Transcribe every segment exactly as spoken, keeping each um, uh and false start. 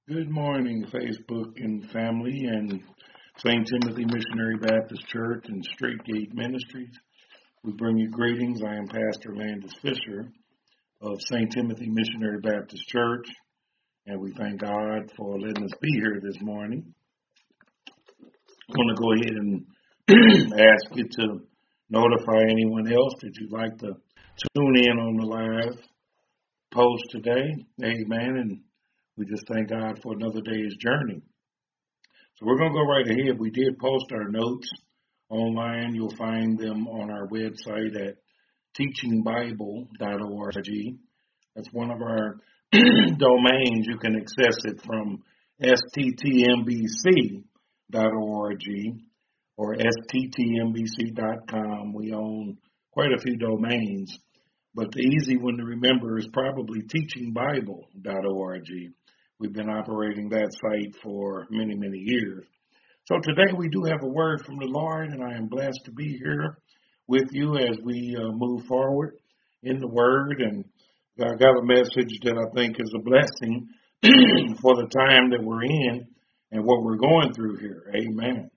Good morning, Facebook and family and Saint Timothy Missionary Baptist Church and Straight Gate Ministries. We bring you greetings. I am Pastor Landis Fisher of Saint Timothy Missionary Baptist Church, and we thank God for letting us be here this morning. I'm going to go ahead and ask you to notify anyone else that you'd like to tune in on the live post today. Amen. And we just thank God for another day's journey. So we're going to go right ahead. We did post our notes online. You'll find them on our website at teaching bible dot org. That's one of our domains. You can access it from S T T M B C dot org or S T T M B C dot com. We own quite a few domains, but the easy one to remember is probably teaching bible dot org. We've been operating that site for many, many years. So today we do have a word from the Lord, and I am blessed to be here with you as we uh, move forward in the word. And I got a message that I think is a blessing for the time that we're in and what we're going through here. Amen.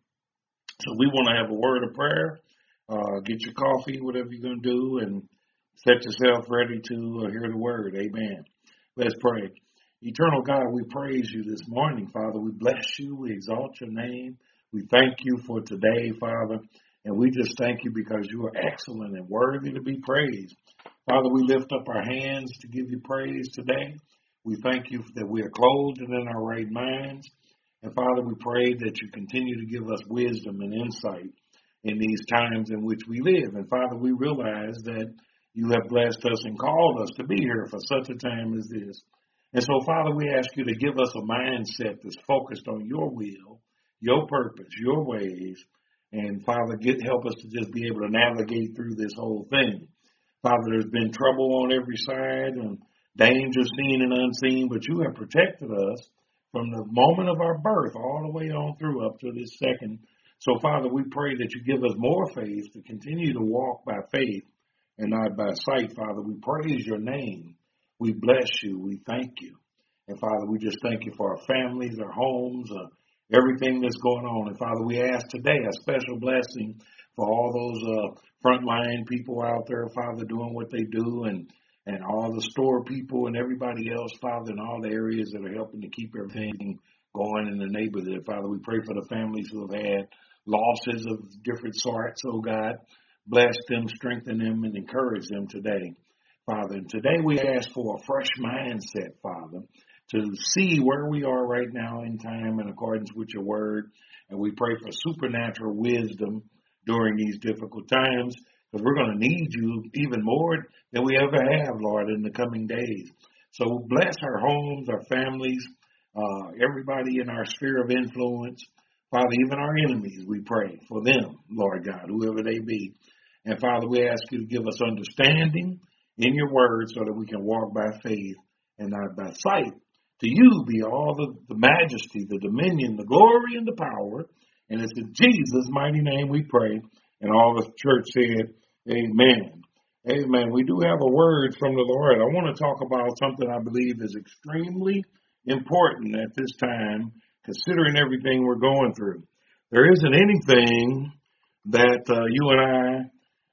So we want to have a word of prayer. Uh, get your coffee, whatever you're going to do, and set yourself ready to uh, hear the word. Amen. Let's pray. Eternal God, we praise you this morning, Father. We bless you. We exalt your name. We thank you for today, Father. And we just thank you because you are excellent and worthy to be praised. Father, we lift up our hands to give you praise today. We thank you that we are clothed and in our right minds. And Father, we pray that you continue to give us wisdom and insight in these times in which we live. And Father, we realize that you have blessed us and called us to be here for such a time as this. And so, Father, we ask you to give us a mindset that's focused on your will, your purpose, your ways. And, Father, get, help us to just be able to navigate through this whole thing. Father, there's been trouble on every side and danger seen and unseen, but you have protected us from the moment of our birth all the way on through up to this second. So, Father, we pray that you give us more faith to continue to walk by faith and not by sight, Father. We praise your name. We bless you. We thank you. And, Father, we just thank you for our families, our homes, uh, everything that's going on. And, Father, we ask today a special blessing for all those uh, frontline people out there, Father, doing what they do, and, and all the store people and everybody else, Father, in all the areas that are helping to keep everything going in the neighborhood. Father, we pray for the families who have had losses of different sorts. Oh, God, bless them, strengthen them, and encourage them today. Father, and today we ask for a fresh mindset, Father, to see where we are right now in time in accordance with your word. And we pray for supernatural wisdom during these difficult times, because we're going to need you even more than we ever have, Lord, in the coming days. So bless our homes, our families, uh, everybody in our sphere of influence. Father, even our enemies, we pray for them, Lord God, whoever they be. And Father, we ask you to give us understanding in your word so that we can walk by faith and not by sight. To you be all the, the majesty, the dominion, the glory, and the power. And it's in Jesus' mighty name we pray. And all the church said, amen. Amen. We do have a word from the Lord. I want to talk about something I believe is extremely important at this time, considering everything we're going through. There isn't anything that uh, you and I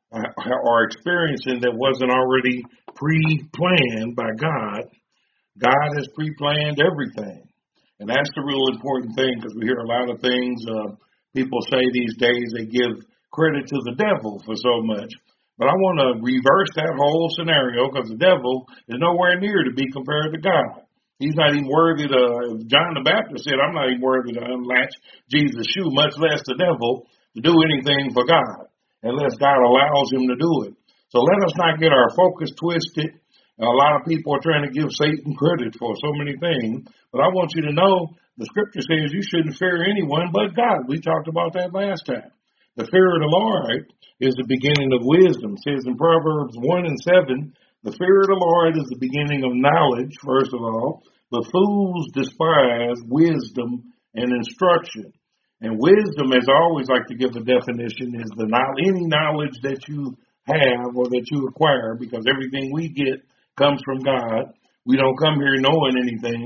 are experiencing that wasn't already pre-planned by God. God has pre-planned everything. And that's the real important thing, because we hear a lot of things. Uh, people say these days they give credit to the devil for so much. But I want to reverse that whole scenario, because the devil is nowhere near to be compared to God. He's not even worthy to, John the Baptist said, I'm not even worthy to unlatch Jesus' shoe, much less the devil, to do anything for God, unless God allows him to do it. So let us not get our focus twisted. A lot of people are trying to give Satan credit for so many things. But I want you to know the scripture says you shouldn't fear anyone but God. We talked about that last time. The fear of the Lord is the beginning of wisdom. It says in Proverbs one and seven, the fear of the Lord is the beginning of knowledge, first of all. But fools despise wisdom and instruction. And wisdom, as I always like to give a definition, is the any knowledge that you have or that you acquire, because everything we get comes from God. We don't come here knowing anything.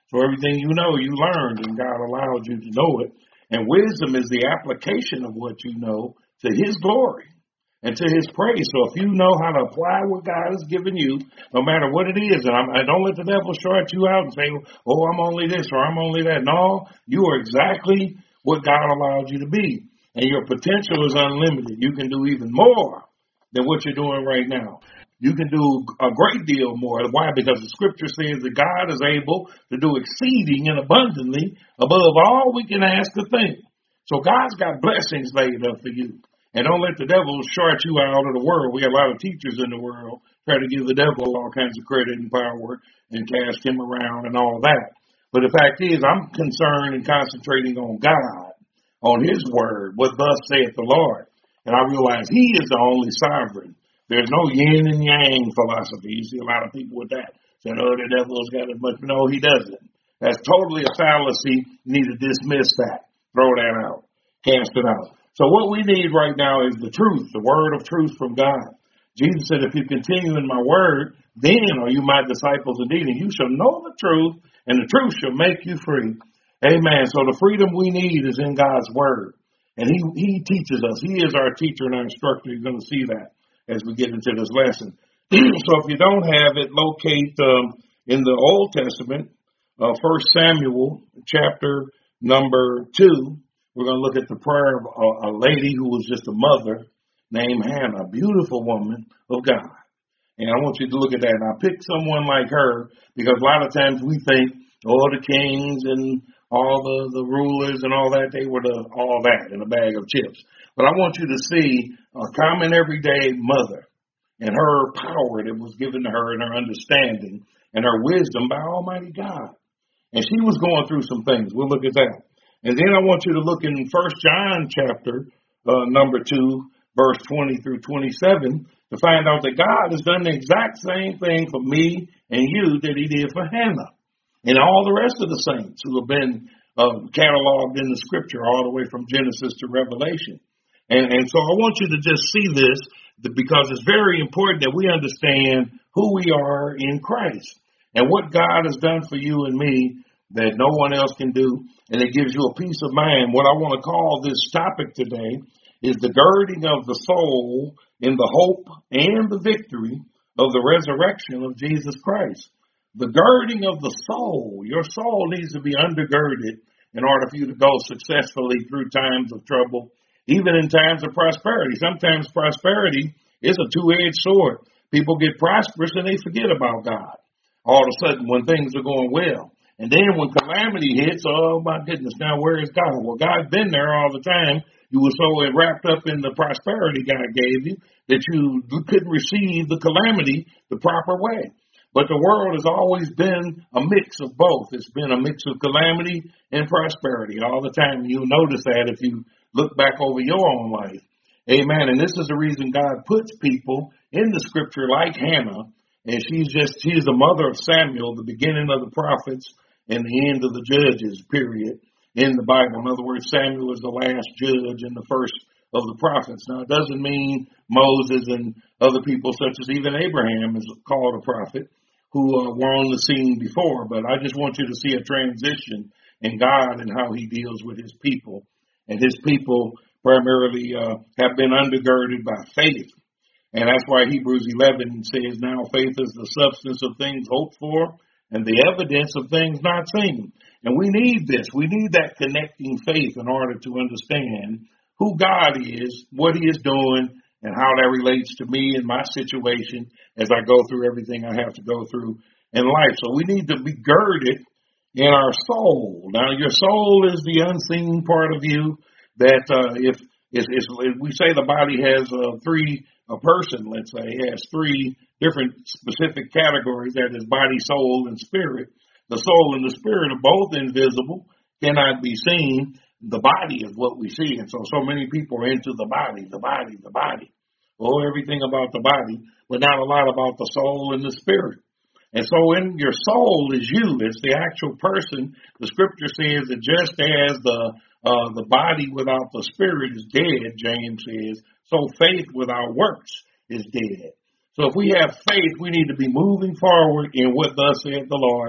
So everything you know, you learned, and God allowed you to know it. And wisdom is the application of what you know to His glory and to His praise. So if you know how to apply what God has given you, no matter what it is, and I'm, I don't let the devil short you out and say, oh, I'm only this or I'm only that. No, you are exactly what God allowed you to be. And your potential is unlimited. You can do even more than what you're doing right now. You can do a great deal more. Why? Because the scripture says that God is able to do exceeding and abundantly above all we can ask or think. So God's got blessings laid up for you. And don't let the devil short you out of the world. We got a lot of teachers in the world try to give the devil all kinds of credit and power and cast him around and all that. But the fact is, I'm concerned and concentrating on God, on His word, what thus saith the Lord. And I realize He is the only sovereign. There's no yin and yang philosophy. You see a lot of people with that. Saying, oh, the devil's got as much. No, he doesn't. That's totally a fallacy. You need to dismiss that. Throw that out. Cast it out. So what we need right now is the truth, the word of truth from God. Jesus said, if you continue in my word, then are you my disciples indeed, and you shall know the truth, and the truth shall make you free. Amen. So the freedom we need is in God's word. And he, he teaches us. He is our teacher and our instructor. You're going to see that as we get into this lesson. So if you don't have it, locate um, in the Old Testament, uh, First Samuel chapter number two. We're going to look at the prayer of a, a lady who was just a mother named Hannah, a beautiful woman of God. And I want you to look at that. And I picked someone like her because a lot of times we think, oh, the kings and all the, the rulers and all that, they were the, all that in a bag of chips. But I want you to see a common everyday mother and her power that was given to her and her understanding and her wisdom by Almighty God. And she was going through some things. We'll look at that. And then I want you to look in First John chapter uh, number two, verse twenty through twenty-seven, to find out that God has done the exact same thing for me and you that He did for Hannah and all the rest of the saints who have been uh, cataloged in the scripture all the way from Genesis to Revelation. And, and so I want you to just see this because it's very important that we understand who we are in Christ and what God has done for you and me that no one else can do, and it gives you a peace of mind. What I want to call this topic today is the girding of the soul in the hope and the victory of the resurrection of Jesus Christ. The girding of the soul. Your soul needs to be undergirded in order for you to go successfully through times of trouble, even in times of prosperity. Sometimes prosperity is a two-edged sword. People get prosperous and they forget about God all of a sudden when things are going well. And then when calamity hits, oh my goodness, now where is God? Well, God's been there all the time. You were so wrapped up in the prosperity God gave you that you couldn't receive the calamity the proper way. But the world has always been a mix of both. It's been a mix of calamity and prosperity all the time. You'll notice that if you look back over your own life. Amen. And this is the reason God puts people in the scripture like Hannah. And she's just, she's the mother of Samuel, the beginning of the prophets, and the end of the judges, period, in the Bible. In other words, Samuel is the last judge and the first of the prophets. Now, it doesn't mean Moses and other people, such as even Abraham, is called a prophet, who uh, were on the scene before. But I just want you to see a transition in God and how He deals with His people. And His people primarily uh, have been undergirded by faith. And that's why Hebrews eleven says, now faith is the substance of things hoped for, and the evidence of things not seen. And we need this. We need that connecting faith in order to understand who God is, what He is doing, and how that relates to me and my situation as I go through everything I have to go through in life. So we need to be girded in our soul. Now, your soul is the unseen part of you that uh, if, if, if we say the body has uh, three, a person, let's say, has three different specific categories, that is body, soul, and spirit. The soul and the spirit are both invisible, cannot be seen. The body is what we see. And so, so many people are into the body, the body, the body. Oh, everything about the body, but not a lot about the soul and the spirit. And so in your soul is you. It's the actual person. The scripture says that just as the uh, the body without the spirit is dead, James says, so faith without works is dead. So if we have faith, we need to be moving forward in what thus saith the Lord.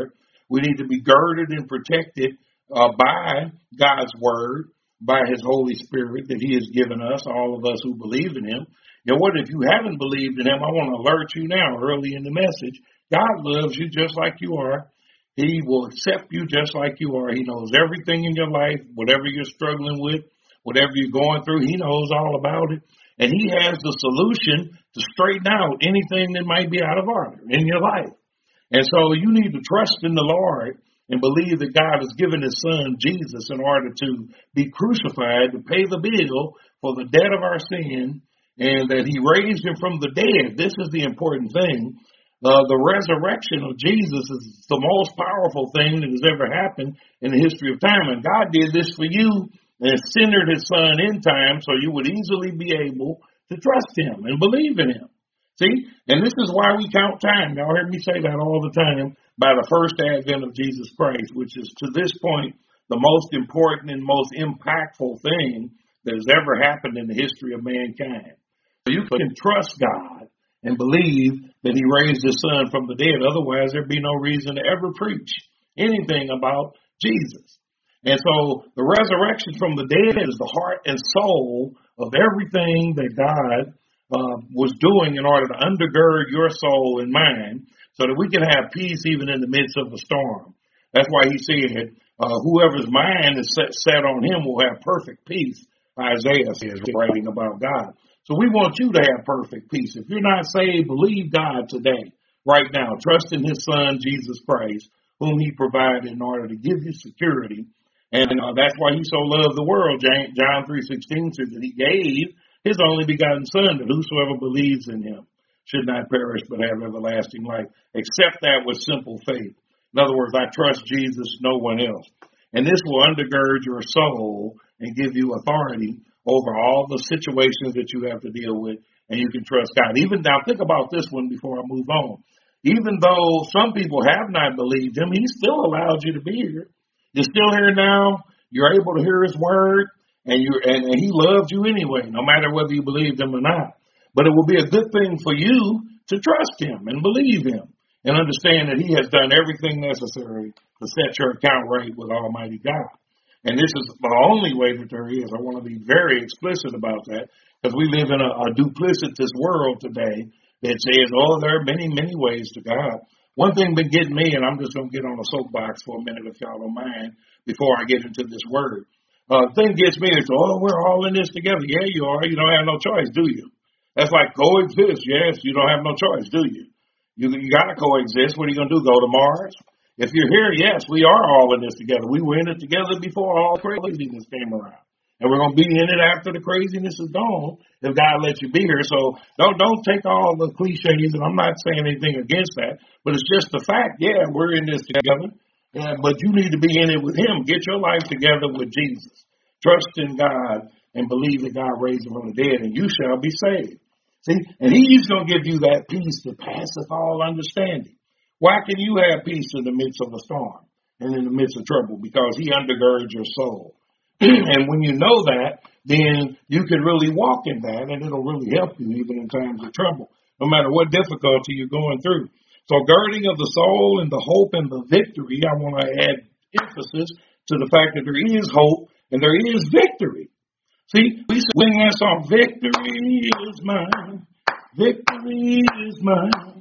We need to be girded and protected uh, by God's word, by his Holy Spirit that he has given us, all of us who believe in him. You know what? If you haven't believed in him, I want to alert you now early in the message. God loves you just like you are. He will accept you just like you are. He knows everything in your life, whatever you're struggling with, whatever you're going through, he knows all about it. And he has the solution to straighten out anything that might be out of order in your life. And so you need to trust in the Lord and believe that God has given his son, Jesus, in order to be crucified, to pay the bill for the debt of our sin, and that he raised him from the dead. This is the important thing. Uh, the resurrection of Jesus is the most powerful thing that has ever happened in the history of time. And God did this for you and centered his son in time so you would easily be able to trust him and believe in him. See? And this is why we count time. Y'all hear me say that all the time, by the first advent of Jesus Christ, which is to this point the most important and most impactful thing that has ever happened in the history of mankind. So you can trust God and believe that he raised his son from the dead. Otherwise, there'd be no reason to ever preach anything about Jesus. And so the resurrection from the dead is the heart and soul of everything that God uh, was doing in order to undergird your soul and mine so that we can have peace even in the midst of a storm. That's why he said, uh, whoever's mind is set, set on him will have perfect peace. Isaiah says, writing about God. So we want you to have perfect peace. If you're not saved, believe God today, right now. Trust in his son, Jesus Christ, whom he provided in order to give you security. And uh, that's why he so loved the world. John three sixteen says that he gave his only begotten son, that whosoever believes in him should not perish but have everlasting life. Accept that with simple faith. In other words, I trust Jesus, no one else. And this will undergird your soul and give you authority over all the situations that you have to deal with, and you can trust God. Even now, think about this one before I move on. Even though some people have not believed him, he still allowed you to be here. You're still here now. You're able to hear his word, and you and, and he loved you anyway, no matter whether you believed him or not. But it will be a good thing for you to trust him and believe him and understand that he has done everything necessary to set your account right with Almighty God. And this is the only way that there is. I want to be very explicit about that, because we live in a, a duplicitous world today that says, oh, there are many, many ways to God. One thing been getting me, and I'm just going to get on a soapbox for a minute if y'all don't mind before I get into this word. Uh, thing gets me is, oh, we're all in this together. Yeah, you are. You don't have no choice, do you? That's like coexist. Yes, you don't have no choice, do you? You, you got to coexist. What are you going to do, go to Mars? If you're here, yes, we are all in this together. We were in it together before all craziness came around. And we're going to be in it after the craziness is gone if God lets you be here. So don't don't take all the cliches, and I'm not saying anything against that, but it's just the fact, yeah, we're in this together, yeah, but you need to be in it with him. Get your life together with Jesus. Trust in God and believe that God raised him from the dead, and you shall be saved. See, and he's going to give you that peace that passeth all understanding. Why can you have peace in the midst of a storm and in the midst of trouble? Because he undergirds your soul. And when you know that, then you can really walk in that, and it'll really help you even in times of trouble, no matter what difficulty you're going through. So girding of the soul and the hope and the victory, I want to add emphasis to the fact that there is hope and there is victory. See, we sing that song, victory is mine, victory is mine.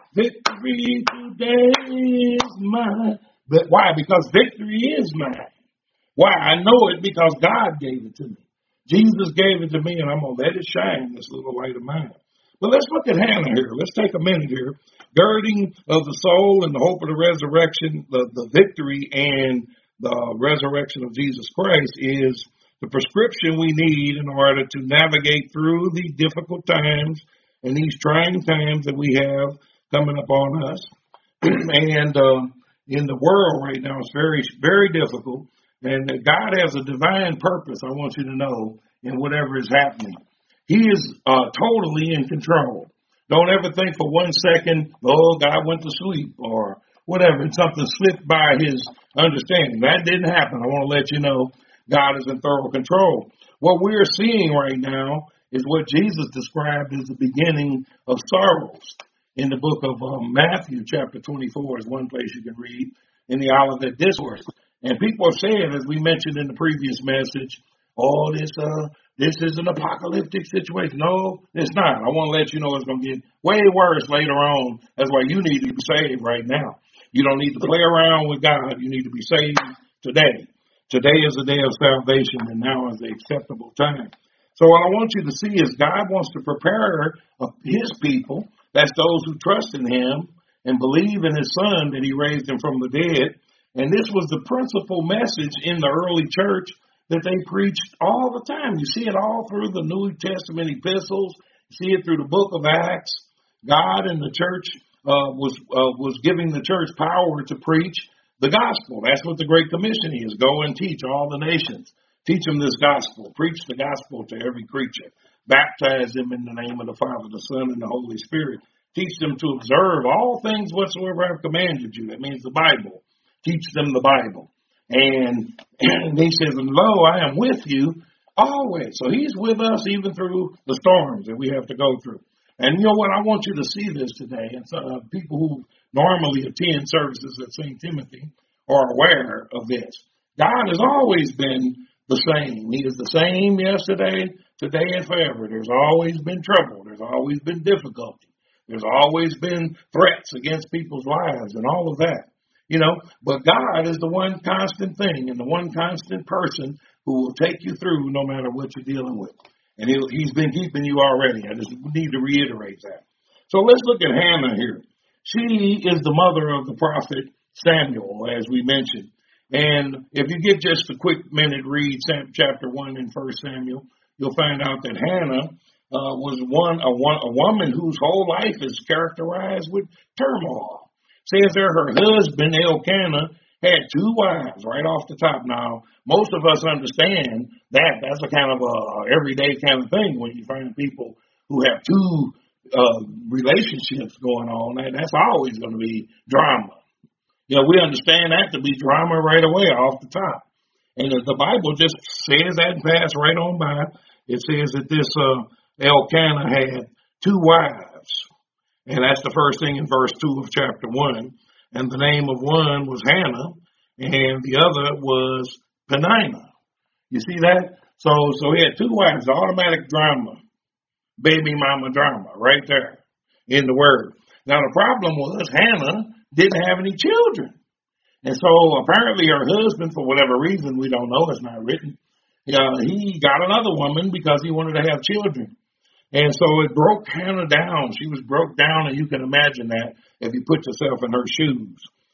Victory today is mine. But why? Because victory is mine. Why? I know it because God gave it to me. Jesus gave it to me, and I'm going to let it shine, this little light of mine. But let's look at Hannah here. Let's take a minute here. Girding of the soul and the hope of the resurrection, the, the victory and the resurrection of Jesus Christ is the prescription we need in order to navigate through the difficult times and these trying times that we have coming upon us. And uh, in the world right now, it's very, very difficult. And God has a divine purpose, I want you to know, in whatever is happening. He is uh, totally in control. Don't ever think for one second, oh, God went to sleep or whatever, and something slipped by his understanding. That didn't happen. I want to let you know God is in thorough control. What we're seeing right now is what Jesus described as the beginning of sorrows. In the book of um, Matthew, chapter twenty-four, is one place you can read. in the Olivet Discourse. And people are saying, as we mentioned in the previous message, oh, this uh, this is an apocalyptic situation. No, it's not. I want to let you know it's going to get way worse later on. That's why you need to be saved right now. You don't need to play around with God. You need to be saved today. Today is the day of salvation, and now is the acceptable time. So what I want you to see is God wants to prepare his people, that's those who trust in him and believe in his son that he raised him from the dead. And this was the principal message in the early church that they preached all the time. You see it all through the New Testament epistles. You see it through the book of Acts. God and the church uh, was uh, was giving the church power to preach the gospel. That's what the Great Commission is. Go and teach all the nations. Teach them this gospel. Preach the gospel to every creature. Baptize them in the name of the Father, the Son, and the Holy Spirit. Teach them to observe all things whatsoever I have commanded you. That means the Bible. Teach them the Bible. And, and he says, and lo, I am with you always. So he's with us even through the storms that we have to go through. And you know what? I want you to see this today. And so, uh, people who normally attend services at Saint Timothy are aware of this. God has always been the same. He is the same yesterday, today, and forever. There's always been trouble. There's always been difficulty. There's always been threats against people's lives and all of that. You know, but God is the one constant thing and the one constant person who will take you through no matter what you're dealing with. And he'll, he's been keeping you already. I just need to reiterate that. So let's look at Hannah here. She is the mother of the prophet Samuel, as we mentioned. And if you get just a quick minute read chapter one in First Samuel, you'll find out that Hannah uh, was one a, one a woman whose whole life is characterized with turmoil. Says there her husband, Elkanah, had two wives right off the top. Now, most of us understand that. That's a kind of a everyday kind of thing when you find people who have two uh, relationships going on. And that's always going to be drama. You know, we understand that to be drama right away off the top. And the Bible just says that and pass right on by. It says that this uh, Elkanah had two wives. And that's the first thing in verse two of chapter one. And the name of one was Hannah, and the other was Peninnah. You see that? So so he had two wives, automatic drama, baby mama drama, right there in the word. Now the problem was Hannah didn't have any children. And so apparently her husband, for whatever reason, we don't know, it's not written, uh, he got another woman because he wanted to have children. And so it broke Hannah down. She was broke down, and you can imagine that if you put yourself in her shoes.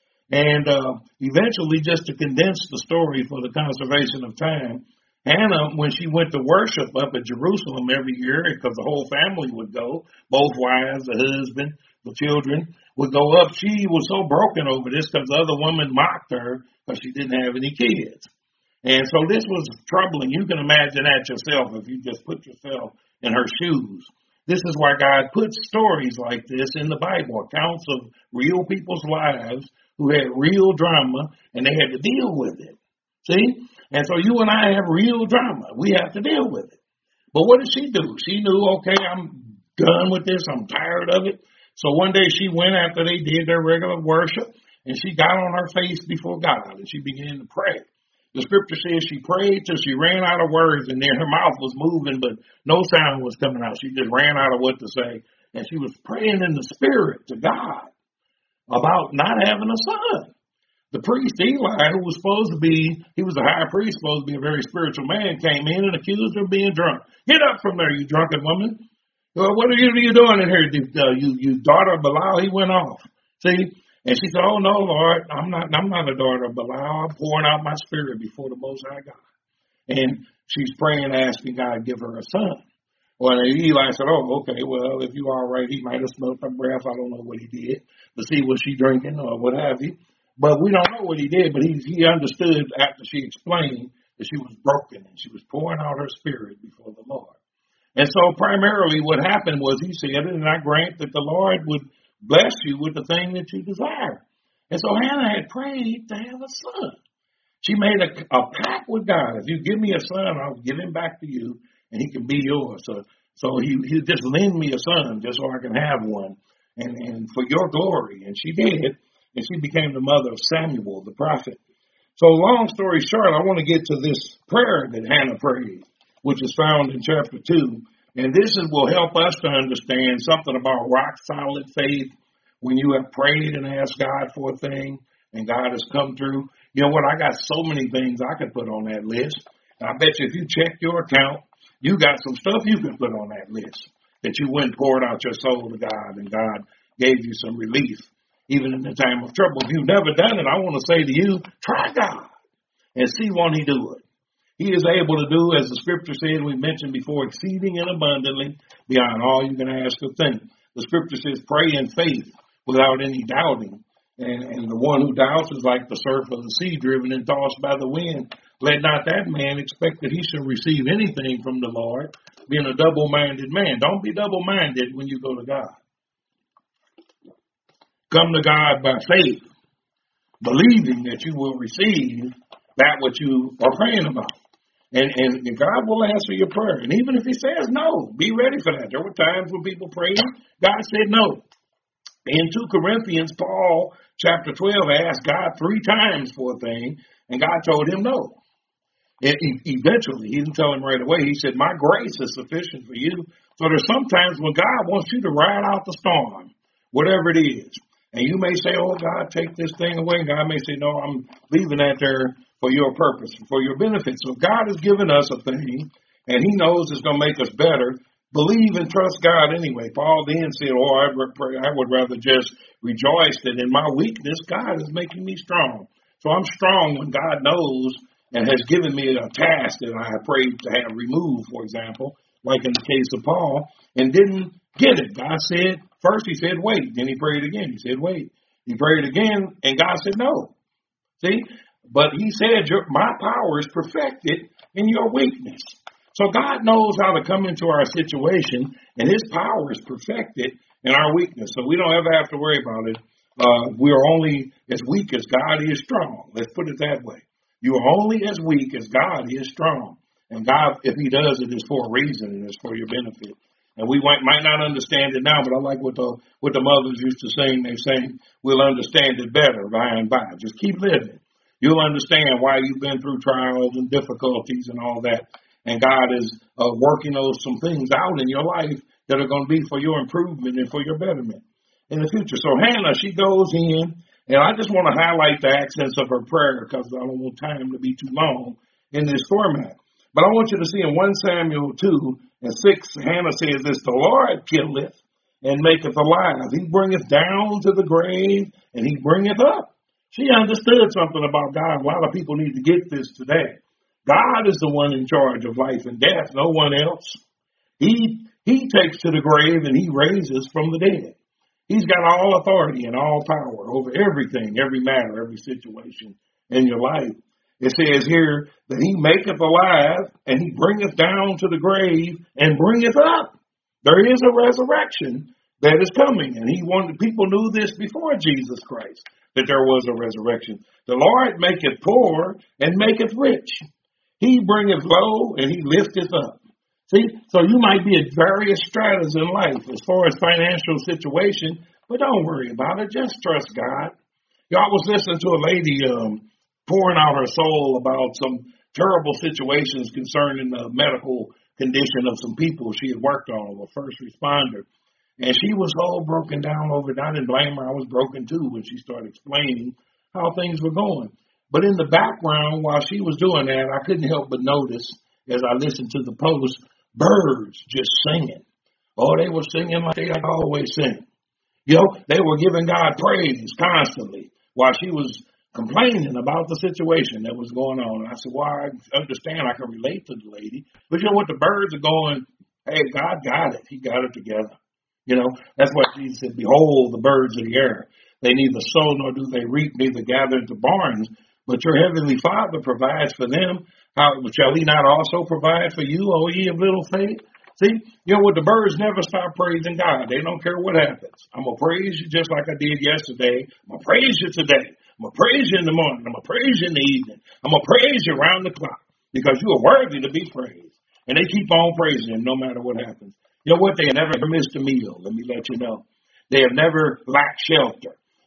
And uh, eventually, just to condense the story for the conservation of time, Hannah, when she went to worship up at Jerusalem every year, because the whole family would go, both wives, the husband, the children, would go up. She was so broken over this because the other woman mocked her because she didn't have any kids. And so this was troubling. You can imagine that yourself if you just put yourself in her shoes. This is why God puts stories like this in the Bible, accounts of real people's lives who had real drama, and they had to deal with it. See? And so you and I have real drama. We have to deal with it. But what did she do? She knew, okay, I'm done with this. I'm tired of it. So one day she went after they did their regular worship, and she got on her face before God, and she began to pray. The scripture says she prayed till she ran out of words, and then her mouth was moving, but no sound was coming out. She just ran out of what to say. And she was praying in the spirit to God about not having a son. The priest, Eli, who was supposed to be, he was a high priest, supposed to be a very spiritual man, came in and accused her of being drunk. Get up from there, you drunken woman. Well, what are you, you doing in here, uh, you, you daughter of Belial? He went off. See? And she said, oh, no, Lord, I'm not I'm not a daughter of Belial. I'm pouring out my spirit before the Most High God. And she's praying, asking God to give her a son. Well, Eli said, oh, okay, well, if you are right, he might have smelled her breath. I don't know what he did to see was she drinking or what have you. But we don't know what he did, but he, he understood after she explained that she was broken and she was pouring out her spirit before the Lord. And so primarily what happened was he said, and I grant that the Lord would bless you with the thing that you desire. And so Hannah had prayed to have a son. She made a, a pact with God. If you give me a son, I'll give him back to you, and he can be yours. So, so he, he just lend me a son just so I can have one, and, and for your glory. And she did. and she became the mother of Samuel, the prophet. So long story short, I want to get to this prayer that Hannah prayed, which is found in chapter two. And this is, will help us to understand something about rock solid faith. When you have prayed and asked God for a thing and God has come through, you know what? I got so many things I could put on that list. And I bet you if you check your account, you got some stuff you can put on that list that you went and poured out your soul to God and God gave you some relief, even in the time of trouble. If you've never done it, I want to say to you, try God and see won't He do it. He is able to do, as the scripture said, we mentioned before, exceeding and abundantly beyond all you can ask or think. The scripture says, pray in faith without any doubting. And, and the one who doubts is like the surf of the sea, driven and tossed by the wind. Let not that man expect that he shall receive anything from the Lord, being a double-minded man. Don't be double-minded when you go to God. Come to God by faith, believing that you will receive that what you are praying about. And, and God will answer your prayer. And even if He says no, be ready for that. There were times when people prayed, God said no. In two Corinthians, Paul, chapter twelve, asked God three times for a thing, and God told him no. And eventually, He didn't tell him right away. He said, my grace is sufficient for you. So there's sometimes when God wants you to ride out the storm, whatever it is. And you may say, oh, God, take this thing away. And God may say, no, I'm leaving that there for your purpose, for your benefit. So if God has given us a thing, and He knows it's going to make us better, believe and trust God anyway. Paul then said, oh, I would rather just rejoice that in my weakness, God is making me strong. So I'm strong when God knows and has given me a task that I prayed to have removed, for example, like in the case of Paul, and didn't get it. God said, first He said, wait. Then He prayed again. He said, wait. He prayed again, and God said, no. See? But He said, my power is perfected in your weakness. So God knows how to come into our situation, and His power is perfected in our weakness. So we don't ever have to worry about it. Uh, we are only as weak as God is strong. Let's put it that way. You are only as weak as God is strong. And God, if He does it, is for a reason, and it's for your benefit. And we might, might not understand it now, but I like what the what the mothers used to sing. They sang, we'll understand it better by and by. Just keep living. You'll understand why you've been through trials and difficulties and all that. And God is uh, working those some things out in your life that are going to be for your improvement and for your betterment in the future. So Hannah, she goes in, and I just want to highlight the accents of her prayer because I don't want time to be too long in this format. But I want you to see in First Samuel two and six, Hannah says this, the Lord killeth and maketh alive. He bringeth down to the grave, and He bringeth up. She understood something about God. A lot of people need to get this today. God is the one in charge of life and death, no one else. He He takes to the grave and He raises from the dead. He's got all authority and all power over everything, every matter, every situation in your life. It says here that He maketh alive and He bringeth down to the grave and bringeth up. There is a resurrection that is coming, and He wanted people knew this before Jesus Christ, that there was a resurrection. The Lord maketh poor and maketh rich. He bringeth low and He lifteth up. See, so you might be at various stratas in life as far as financial situation, but don't worry about it. Just trust God. Y'all was listening to a lady um, pouring out her soul about some terrible situations concerning the medical condition of some people she had worked on, a first responder. And she was all broken down over it. I didn't blame her. I was broken too when she started explaining how things were going. But in the background, while she was doing that, I couldn't help but notice, as I listened to the post, birds just singing. Oh, they were singing like they always sing. You know, they were giving God praise constantly while she was complaining about the situation that was going on. And I said, well, I understand. I can relate to the lady. But you know what? The birds are going, hey, God got it. He got it together. You know, that's what Jesus said, behold, the birds of the air. They neither sow nor do they reap, neither gather into barns. But your heavenly Father provides for them. How shall He not also provide for you, O ye of little faith? See, you know what? The birds never stop praising God. They don't care what happens. I'm going to praise you just like I did yesterday. I'm going to praise you today. I'm going to praise you in the morning. I'm going to praise you in the evening. I'm going to praise you around the clock because you are worthy to be praised. And they keep on praising Him no matter what happens. You know what? They have never missed a meal. Let me let you know. They have never lacked shelter.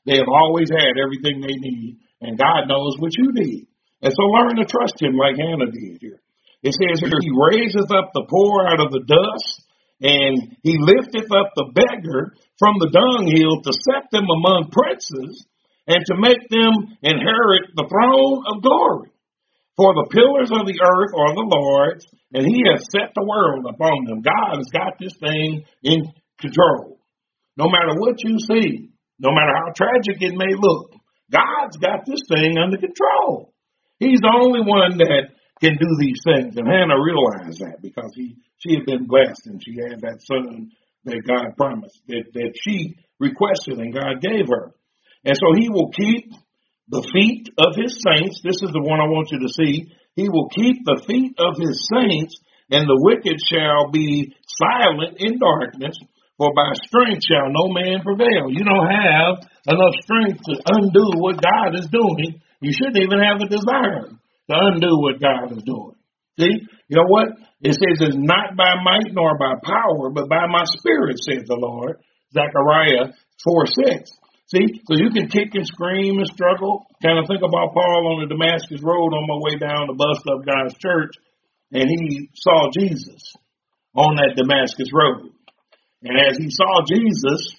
They have always had everything they need, and God knows what you need. And so learn to trust him like Hannah did here. It says here, he raises up the poor out of the dust, and he lifteth up the beggar from the dunghill to set them among princes and to make them inherit the throne of glory. For the pillars of the earth are the Lord's, and he has set the world upon them. God has got this thing in control. No matter what you see, no matter how tragic it may look, God's got this thing under control. He's the only one that can do these things. And Hannah realized that because he, she had been blessed and she had that son that God promised, that, that she requested and God gave her. And so he will keep the feet of his saints. This is the one I want you to see. He will keep the feet of his saints, and the wicked shall be silent in darkness, for by strength shall no man prevail. You don't have enough strength to undo what God is doing. You shouldn't even have a desire to undo what God is doing. See, you know what? It says it's not by might nor by power, but by my spirit, saith the Lord. Zechariah four six. See, so you can kick and scream and struggle. Kind of think about Paul on the Damascus Road on my way down to bust up God's church, and he saw Jesus on that Damascus Road. And as he saw Jesus,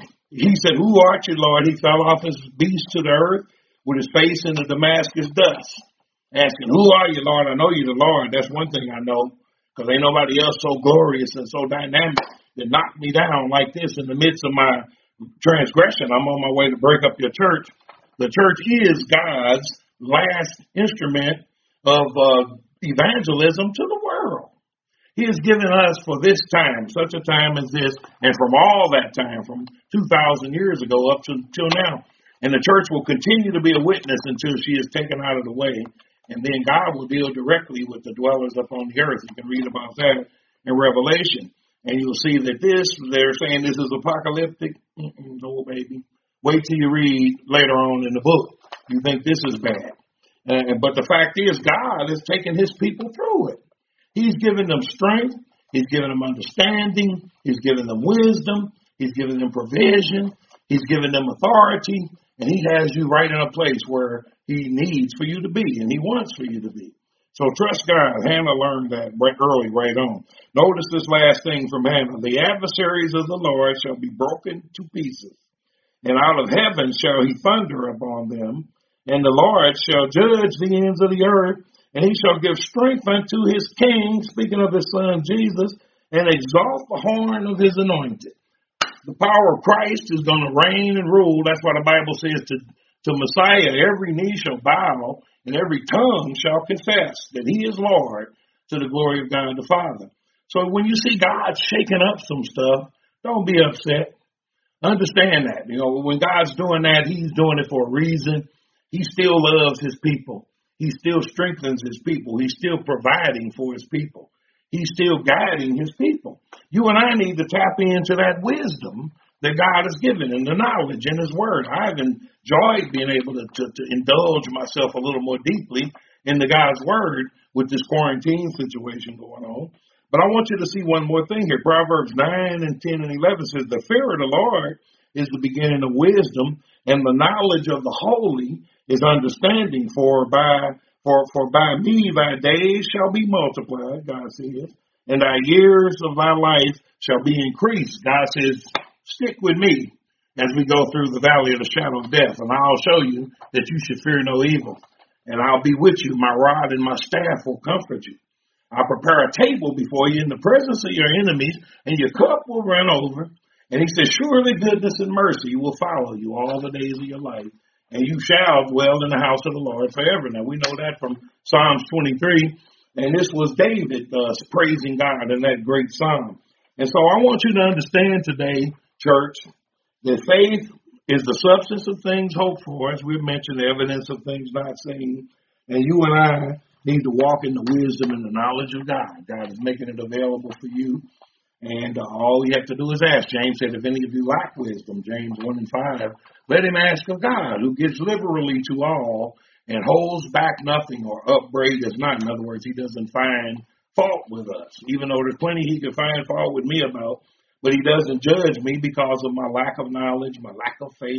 he said, "Who art you, Lord?" He fell off his beast to the earth with his face in the Damascus dust, asking, "Who are you, Lord?" I know you're the Lord. That's one thing I know, because ain't nobody else so glorious and so dynamic that knocked me down like this in the midst of my transgression. I'm on my way to break up your church. The church is God's last instrument of uh, evangelism to the world. He has given us for this time, such a time as this, and from all that time, from two thousand years ago up to till now. And the church will continue to be a witness until she is taken out of the way. And then God will deal directly with the dwellers upon the earth. You can read about that in Revelation. And you'll see that this, they're saying this is apocalyptic. Mm-mm, no, baby. Wait till you read later on in the book. You think this is bad. Uh, but the fact is, God is taking his people through it. He's giving them strength. He's giving them understanding. He's giving them wisdom. He's giving them provision. He's giving them authority. And he has you right in a place where he needs for you to be and he wants for you to be. So trust God. Hannah learned that right early, right on. Notice this last thing from Hannah. The adversaries of the Lord shall be broken to pieces, and out of heaven shall he thunder upon them, and the Lord shall judge the ends of the earth, and he shall give strength unto his king, speaking of his son Jesus, and exalt the horn of his anointed. The power of Christ is going to reign and rule. That's why the Bible says to, to Messiah, every knee shall bow, and every tongue shall confess that he is Lord, to the glory of God the Father. So when you see God shaking up some stuff, don't be upset. Understand that. You know, when God's doing that, he's doing it for a reason. He still loves his people. He still strengthens his people. He's still providing for his people. He's still guiding his people. You and I need to tap into that wisdom that God has given and the knowledge in his word. I've enjoyed being able to, to, to indulge myself a little more deeply into God's word with this quarantine situation going on. But I want you to see one more thing here. Proverbs nine and ten and eleven says, the fear of the Lord is the beginning of wisdom, and the knowledge of the holy is understanding. For by for, for by me thy days shall be multiplied, God says, and thy years of thy life shall be increased. God says, stick with me as we go through the valley of the shadow of death, and I'll show you that you should fear no evil. And I'll be with you. My rod and my staff will comfort you. I'll prepare a table before you in the presence of your enemies, and your cup will run over. And he says, surely goodness and mercy will follow you all the days of your life, and you shall dwell in the house of the Lord forever. Now, we know that from Psalms twenty-three, and this was David uh, praising God in that great psalm. And so I want you to understand today, church, that faith is the substance of things hoped for, as we've mentioned, evidence of things not seen. And you and I need to walk in the wisdom and the knowledge of God. God is making it available for you. And uh, all you have to do is ask. James said, if any of you lack wisdom, James one and five, let him ask of God, who gives liberally to all and holds back nothing or upbraids not. In other words, he doesn't find fault with us, even though there's plenty he could find fault with me about. But he doesn't judge me because of my lack of knowledge, my lack of faith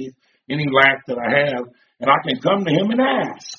any lack that I have, and I can come to him and ask.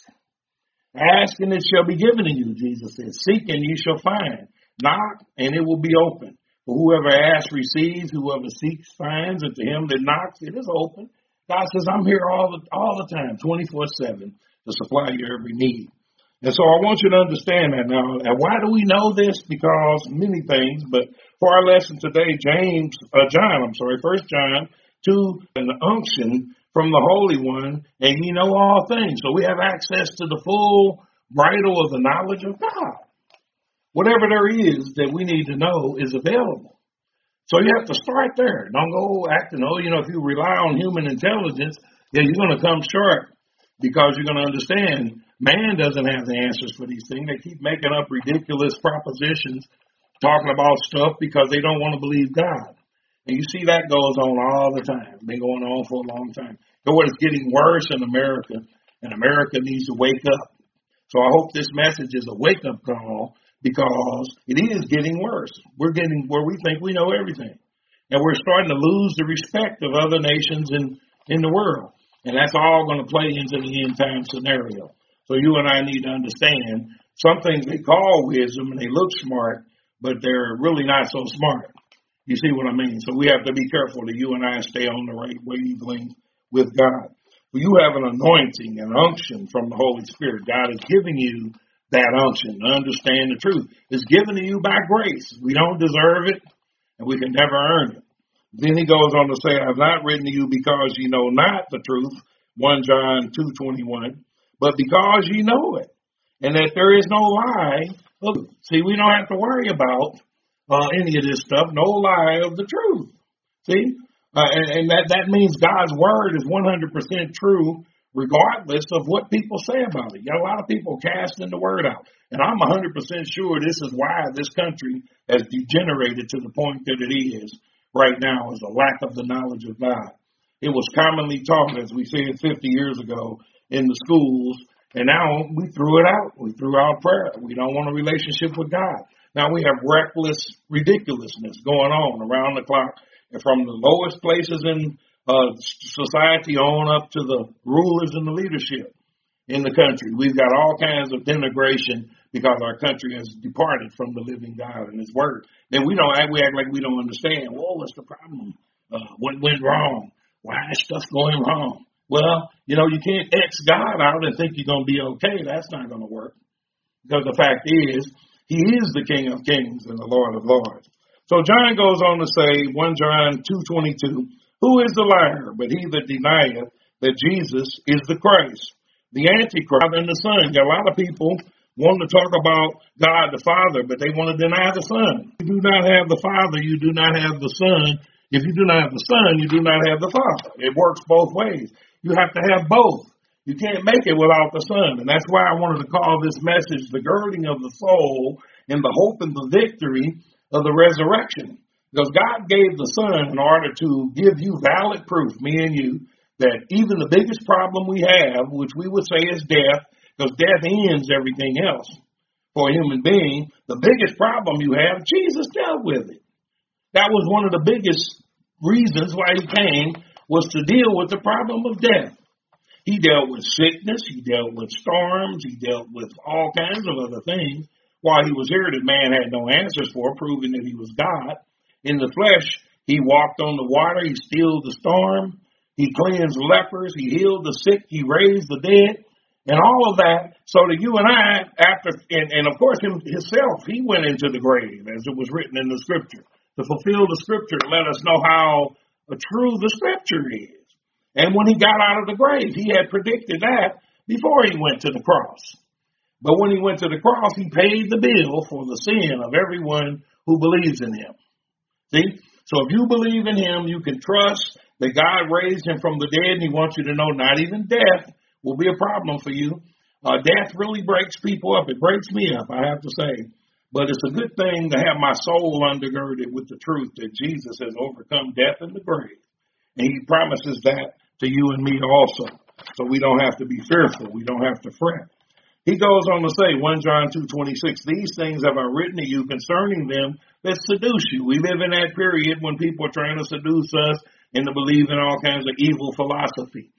Ask and it shall be given to you, Jesus says. Seek and you shall find. Knock and it will be open. For whoever asks receives, whoever seeks finds, and to him that knocks it is open. God says, I'm here all the all the time, twenty-four seven, to supply your every need. And so I want you to understand that now. And why do we know this? Because many things, but for our lesson today, James, uh, John, I'm sorry, First John two, an unction from the Holy One, and you know all things. So we have access to the full bridle of the knowledge of God. Whatever there is that we need to know is available. So you have to start there. Don't go acting, oh, you know, if you rely on human intelligence, yeah, you're going to come short because you're going to understand man doesn't have the answers for these things. They keep making up ridiculous propositions, talking about stuff because they don't want to believe God. And you see that goes on all the time. It's been going on for a long time. But what is getting worse in America, and America needs to wake up. So I hope this message is a wake-up call because it is getting worse. We're getting where we think we know everything. And we're starting to lose the respect of other nations in, in the world. And that's all going to play into the end-time scenario. So you and I need to understand some things they call wisdom and they look smart, but they're really not so smart. You see what I mean? So we have to be careful that you and I stay on the right wavelength with God. Well, you have an anointing, an unction from the Holy Spirit. God is giving you that unction to understand the truth. It's given to you by grace. We don't deserve it, and we can never earn it. Then he goes on to say, I've not written to you because you know not the truth, First John two twenty-one, but because you know it, and that there is no lie. Look, see, we don't have to worry about uh, any of this stuff, no lie of the truth. See? Uh, and, and that, that means God's word is one hundred percent true, regardless of what people say about it. You got a lot of people casting the word out. And I'm one hundred percent sure this is why this country has degenerated to the point that it is right now, is a lack of the knowledge of God. It was commonly taught, as we said fifty years ago, in the schools, and now we threw it out. We threw out prayer. We don't want a relationship with God. Now we have reckless ridiculousness going on around the clock. And from the lowest places in uh, society on up to the rulers and the leadership in the country, we've got all kinds of denigration because our country has departed from the living God and His Word. Then we don't act, we act like we don't understand. Whoa, what's the problem? Uh, what went wrong? Why is stuff going wrong? Well, you know, you can't X God out and think you're going to be okay. That's not going to work. Because the fact is, He is the King of Kings and the Lord of Lords. So John goes on to say, First John two twenty-two, who is the liar but he that denieth that Jesus is the Christ, the Antichrist and the Son? Got a lot of people want to talk about God the Father, but they want to deny the Son. If you do not have the Father, you do not have the Son. If you do not have the Son, you do not have the Father. It works both ways. You have to have both. You can't make it without the Son. And that's why I wanted to call this message the girding of the soul and the hope and the victory of the resurrection. Because God gave the Son in order to give you valid proof, me and you, that even the biggest problem we have, which we would say is death, because death ends everything else for a human being, the biggest problem you have, Jesus dealt with it. That was one of the biggest reasons why He came, was to deal with the problem of death. He dealt with sickness, He dealt with storms, He dealt with all kinds of other things. While He was here, that man had no answers for, proving that He was God. In the flesh, He walked on the water, He stilled the storm, He cleansed lepers, He healed the sick, He raised the dead, and all of that, so that you and I, after, and, and of course him, Himself, He went into the grave, as it was written in the Scripture, to fulfill the Scripture, to let us know how true the Scripture is. And when He got out of the grave, He had predicted that before He went to the cross. But when He went to the cross, He paid the bill for the sin of everyone who believes in Him. See? So if you believe in Him, you can trust that God raised Him from the dead, and He wants you to know not even death will be a problem for you. Uh, death really breaks people up. It breaks me up, I have to say. But it's a good thing to have my soul undergirded with the truth that Jesus has overcome death and the grave. And He promises that to you and me also. So we don't have to be fearful. We don't have to fret. He goes on to say, First John two twenty-six, these things have I written to you concerning them that seduce you. We live in that period when people are trying to seduce us into believing all kinds of evil philosophy.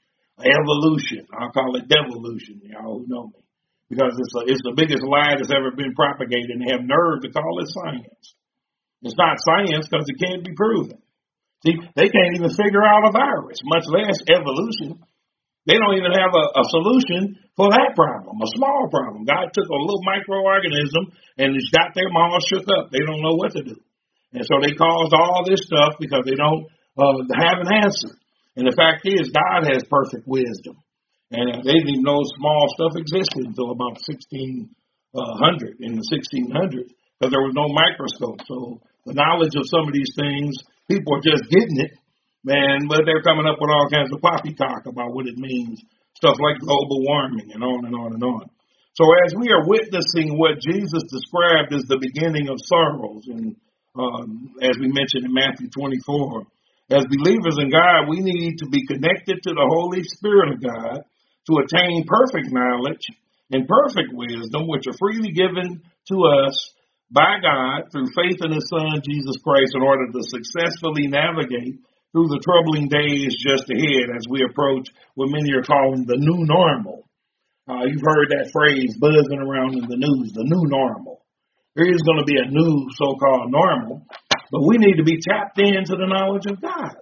evolution. I'll call it devolution, y'all who know me. Because it's, a, it's the biggest lie that's ever been propagated, and they have nerve to call it science. It's not science because it can't be proven. See, they can't even figure out a virus, much less evolution. They don't even have a, a solution for that problem, a small problem. God took a little microorganism and it's got them all shook up. They don't know what to do. And so they caused all this stuff because they don't uh, have an answer. And the fact is, God has perfect wisdom. And uh, they didn't even know small stuff existed until about sixteen hundred, in the sixteen hundreds, because there was no microscope. So the knowledge of some of these things, people are just getting it, man, but they're coming up with all kinds of poppycock about what it means, stuff like global warming and on and on and on. So as we are witnessing what Jesus described as the beginning of sorrows, and um, as we mentioned in Matthew twenty-four, as believers in God, we need to be connected to the Holy Spirit of God to attain perfect knowledge and perfect wisdom, which are freely given to us by God through faith in His Son, Jesus Christ, in order to successfully navigate through the troubling days just ahead as we approach what many are calling the new normal. Uh, you've heard that phrase buzzing around in the news, the new normal. There is going to be a new so-called normal, but we need to be tapped into the knowledge of God.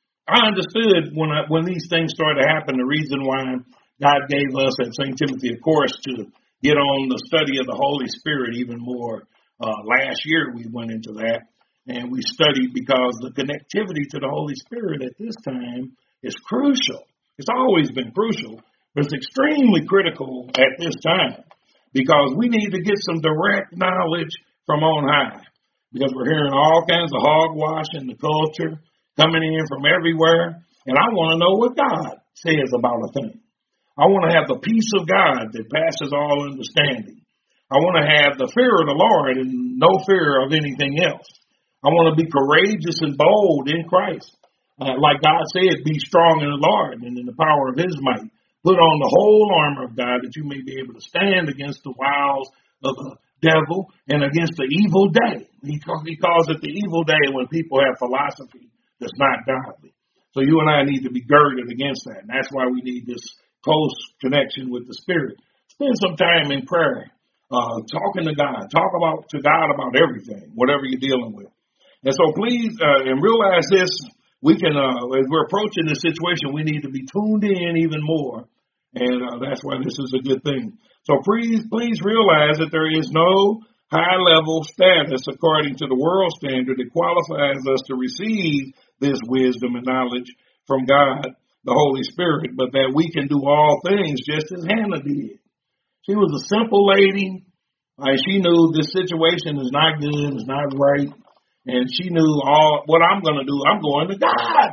I understood when I, when these things started to happen, the reason why God gave us at Saint Timothy a course to get on the study of the Holy Spirit even more. Uh, last year we went into that, and we studied because the connectivity to the Holy Spirit at this time is crucial. It's always been crucial, but it's extremely critical at this time because we need to get some direct knowledge from on high, because we're hearing all kinds of hogwash in the culture coming in from everywhere, and I want to know what God says about a thing. I want to have the peace of God that passes all understanding. I want to have the fear of the Lord and no fear of anything else. I want to be courageous and bold in Christ. Uh, like God said, be strong in the Lord and in the power of His might. Put on the whole armor of God that you may be able to stand against the wiles of the devil and against the evil day. He, he calls it the evil day when people have philosophy that's not godly. So you and I need to be girded against that. And that's why we need this close connection with the Spirit. Spend some time in prayer, uh, talking to God. Talk about to God about everything, whatever you're dealing with. And so please, uh, and realize this, we can, uh, as we're approaching this situation, we need to be tuned in even more. And uh, that's why this is a good thing. So please, please realize that there is no high-level status according to the world standard that qualifies us to receive this wisdom and knowledge from God, the Holy Spirit, but that we can do all things just as Hannah did. She was a simple lady. Uh, she knew this situation is not good, it's not right. And she knew all what I'm going to do. I'm going to God.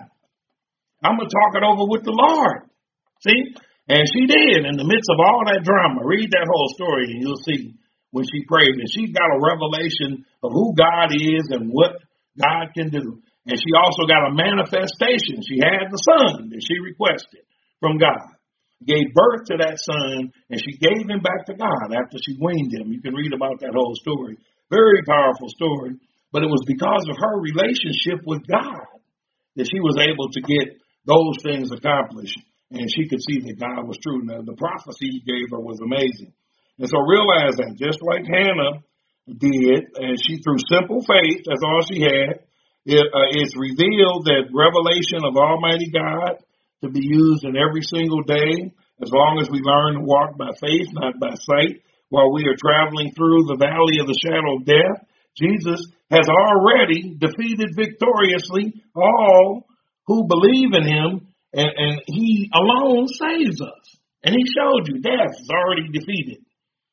I'm going to talk it over with the Lord. See? And she did in the midst of all that drama. Read that whole story and you'll see when she prayed. And she got a revelation of who God is and what God can do. And she also got a manifestation. She had the son that she requested from God. Gave birth to that son, and she gave him back to God after she weaned him. You can read about that whole story. Very powerful story. But it was because of her relationship with God that she was able to get those things accomplished. And she could see that God was true. Now, the prophecy He gave her was amazing. And so realize that just like Hannah did, and she through simple faith, that's all she had, it, uh, it's revealed that revelation of Almighty God to be used in every single day, as long as we learn to walk by faith, not by sight, while we are traveling through the valley of the shadow of death. Jesus has already defeated victoriously all who believe in Him, and, and He alone saves us. And He showed you death is already defeated.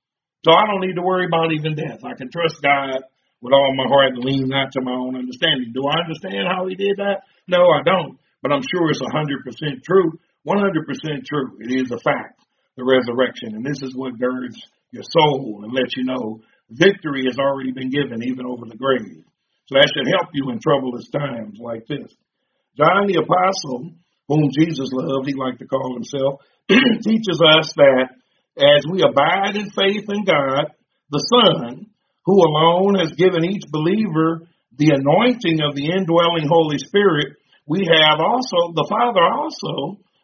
So I don't need to worry about even death. I can trust God with all my heart and lean not to my own understanding. Do I understand how He did that? No, I don't. But I'm sure it's one hundred percent true. one hundred percent true. It is a fact, the resurrection. And this is what girds your soul and lets you know victory has already been given, even over the grave. So that should help you in troublous times like this. John the Apostle, whom Jesus loved, he liked to call himself, teaches us that as we abide in faith in God, the Son, who alone has given each believer the anointing of the indwelling Holy Spirit, we have also, the Father also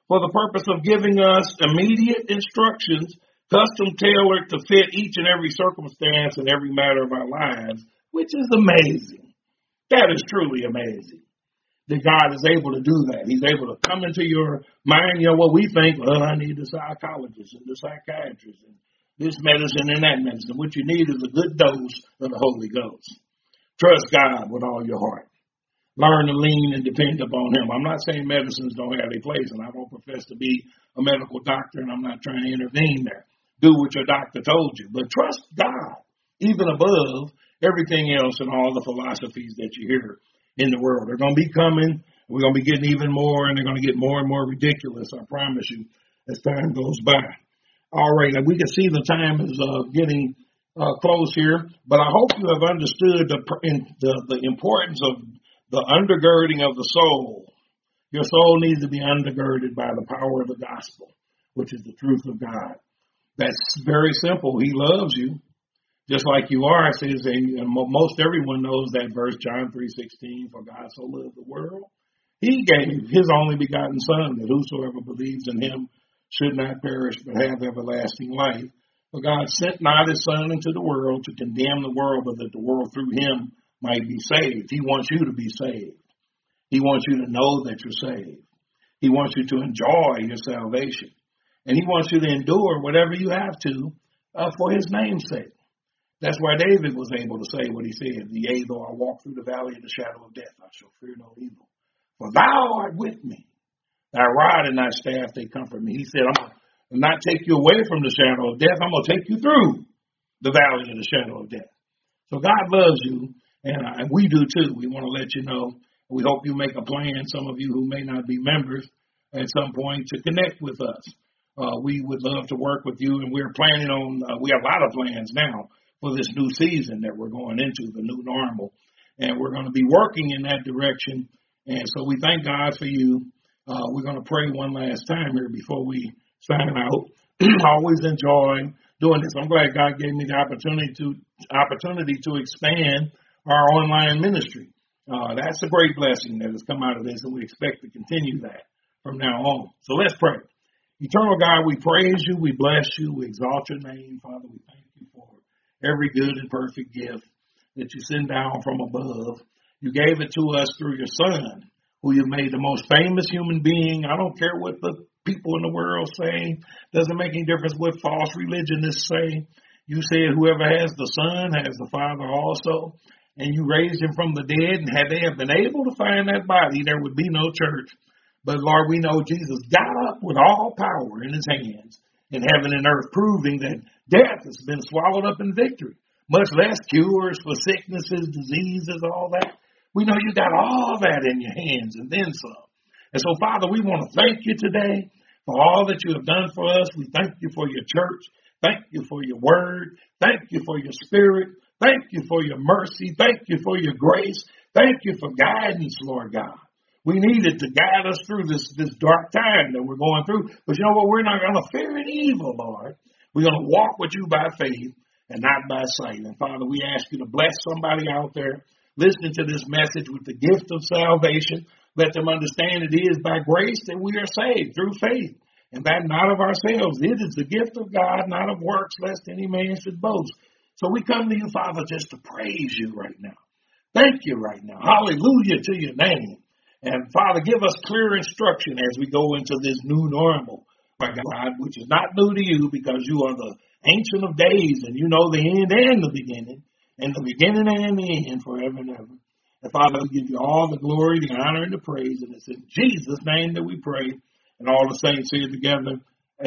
for the purpose of giving us immediate instructions, custom tailored to fit each and every circumstance and every matter of our lives, which is amazing. That is truly amazing that God is able to do that. He's able to come into your mind. You know what we think? Well, I need the psychologist and the psychiatrist and this medicine and that medicine. What you need is a good dose of the Holy Ghost. Trust God with all your heart. Learn to lean and depend upon Him. I'm not saying medicines don't have a place, and I don't profess to be a medical doctor, and I'm not trying to intervene there. Do what your doctor told you, but trust God, even above everything else and all the philosophies that you hear in the world. They're going to be coming. We're going to be getting even more, and they're going to get more and more ridiculous, I promise you, as time goes by. All right, and we can see the time is uh, getting uh, close here, but I hope you have understood the, the, the importance of the undergirding of the soul. Your soul needs to be undergirded by the power of the gospel, which is the truth of God. That's very simple. He loves you. Just like you are, it says, and most everyone knows that verse, John three sixteen, for God so loved the world. He gave His only begotten Son, that whosoever believes in Him should not perish, but have everlasting life. For God sent not His Son into the world to condemn the world, but that the world through Him might be saved. He wants you to be saved. He wants you to know that you're saved. He wants you to enjoy your salvation. And He wants you to endure whatever you have to uh, for His name's sake. That's why David was able to say what he said, yea, though I walk through the valley of the shadow of death, I shall fear no evil. For thou art with me. Thy rod and thy staff, they comfort me. He said, I'm going to not take you away from the shadow of death. I'm going to take you through the valley of the shadow of death. So God loves you, and, uh, and we do too. We want to let you know. We hope you make a plan, some of you who may not be members, at some point to connect with us. Uh, we would love to work with you, and we're planning on, uh, we have a lot of plans now for this new season that we're going into, the new normal. And we're going to be working in that direction. And so we thank God for you. Uh, we're going to pray one last time here before we sign out. I always enjoy doing this. I'm glad God gave me the opportunity to opportunity to expand our online ministry. Uh, that's a great blessing that has come out of this, and we expect to continue that from now on. So let's pray. Eternal God, we praise you, we bless you, we exalt your name. Father, we thank you for every good and perfect gift that you send down from above. You gave it to us through your Son, who you made the most famous human being. I don't care what the people in the world say. Doesn't make any difference what false religionists say. You said whoever has the Son has the Father also. And you raised him from the dead. And had they have been able to find that body, there would be no church. But Lord, we know Jesus got up with all power in his hands in heaven and earth, proving that death has been swallowed up in victory, much less cures for sicknesses, diseases, all that. We know you got all that in your hands and then some. And so, Father, we want to thank you today for all that you have done for us. We thank you for your church. Thank you for your word. Thank you for your spirit. Thank you for your mercy. Thank you for your grace. Thank you for guidance, Lord God. We need it to guide us through this, this dark time that we're going through. But you know what? We're not going to fear any evil, Lord. We're going to walk with you by faith and not by sight. And Father, we ask you to bless somebody out there listening to this message with the gift of salvation. Let them understand it is by grace that we are saved through faith, and that not of ourselves. It is the gift of God, not of works, lest any man should boast. So we come to you, Father, just to praise you right now. Thank you right now. Hallelujah to your name. And Father, give us clear instruction as we go into this new normal, my God, which is not new to you because you are the Ancient of Days and you know the end and the beginning, and the beginning and the end forever and ever. And Father, we give you all the glory, the honor, and the praise. And it's in Jesus' name that we pray. And all the saints say together,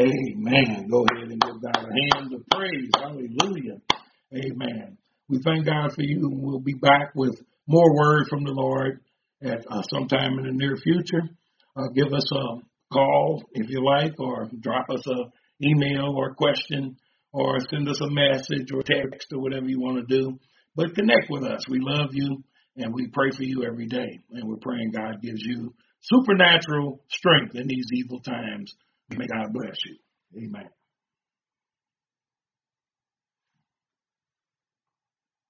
amen. Go ahead and give God a hand of praise. Hallelujah. Amen. We thank God for you, and we'll be back with more word from the Lord at uh, sometime in the near future. Uh, give us a call if you like, or drop us an email or question, or send us a message or text or whatever you want to do. But connect with us. We love you, and we pray for you every day. And we're praying God gives you supernatural strength in these evil times. May God bless you.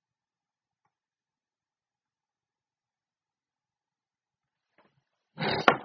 Amen.